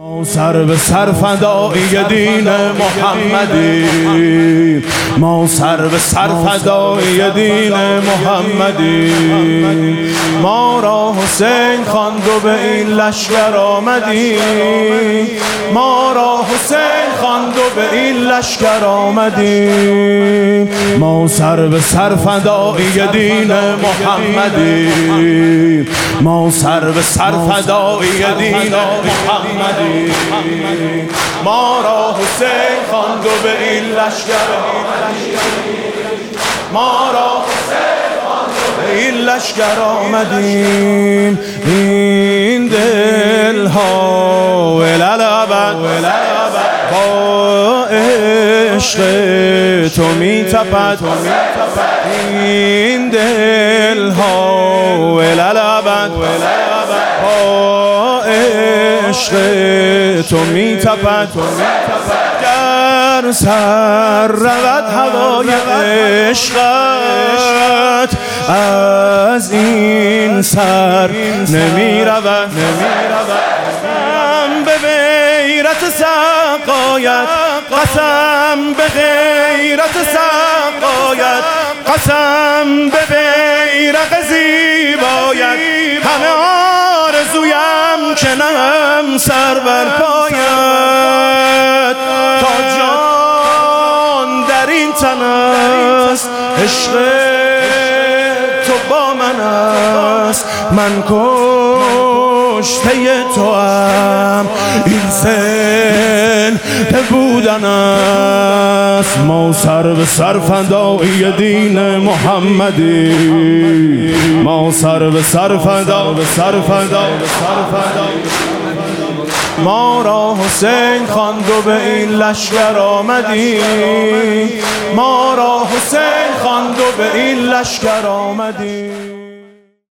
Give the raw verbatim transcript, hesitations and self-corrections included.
ما سر به سر فدای دین محمدی، ما سر به سر فدای دین محمدی. ما را حسین خواند و به این لشکر آمدی، ما را حسین خواند و به این لشکر آمدی. ما سر به سر فدای دین محمدی، ما سر به سر فدای دین محمدی. ما را حسین خواند و به این لشکر آمدی، ما را حسین خواند و به این لشکر آمدیم. این دل ها وللابد با عشق تو می تپد، این دل ها وللابد با عشق تو می تپد. گر سر رود هوای عشقت از این سر نمی رود. قسم به غیرت سقایت، قسم به غیرت سقایت، قسم به بیرق زیبایت. همه آرزویم که نم سر بر پایت، تا جان در این تن است عشق تو با من است. من کشته تو هم این زنده بودن است. ما سر به سر فدای دین محمدی، ما سر به سر فدا به سر فدا به سر فدا. ما را حسین خواند و به این لشکر آمدی، ما را حسین خواند و به این لشکر آمدی.